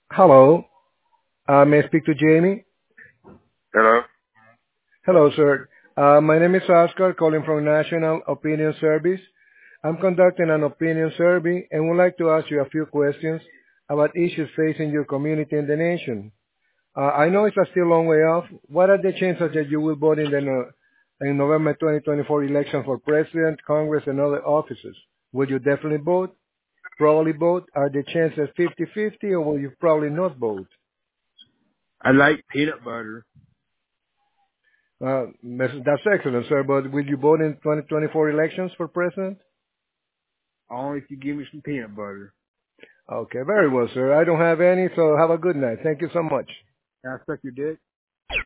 Hello. May I speak to Jamie? Hello? Hello, sir. My name is Oscar, calling from National Opinion Service. I'm conducting an opinion survey and would like to ask you a few questions about issues facing your community and the nation. I know it's still a long way off. What are the chances that you will vote in November 2024 election for president, Congress, and other offices? Will you definitely vote? Probably vote? Are the chances 50-50, or will you probably not vote? I like peanut butter. That's excellent, sir. But will you vote in 2024 elections for president? Only if you give me some peanut butter. Okay, very well, sir. I don't have any, so have a good night. Thank you so much. Can I suck your dick?